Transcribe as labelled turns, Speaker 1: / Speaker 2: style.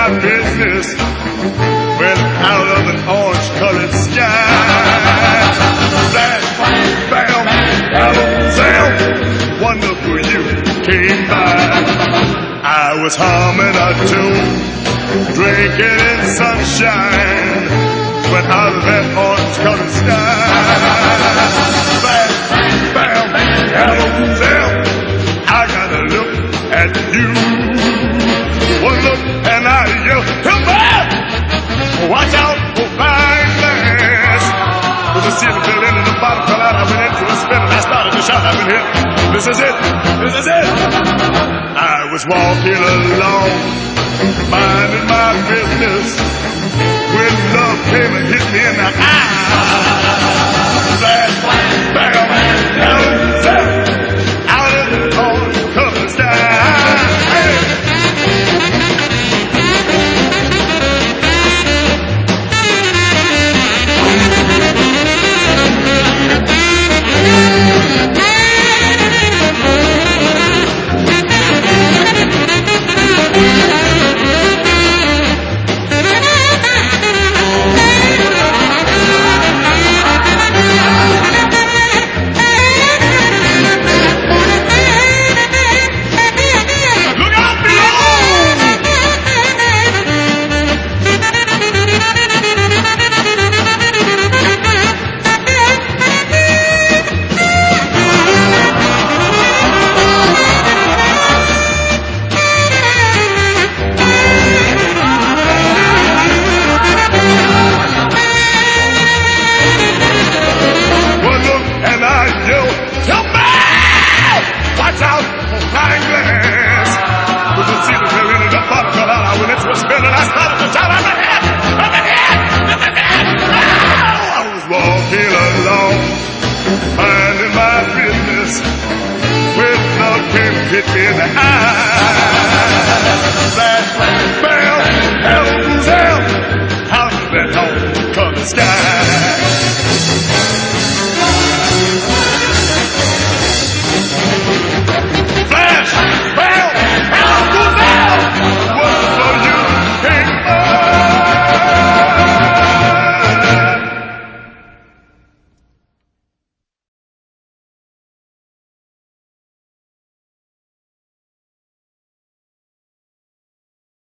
Speaker 1: my business went out of an orange-colored sky. That bam, Alakazam, wonderful you came by. I was humming a tune, drinking in sunshine, went out of that orange-colored sky. That bam, Alakazam, I gotta look at you. One look and I yell, come back! Watch out for fine glass. With the ceiling fell in and the bottom fell out. I went into a spin and I started to shout. I've been hit. This is it. This is it. I was walking along, minding my business, when love came and hit me in the eye.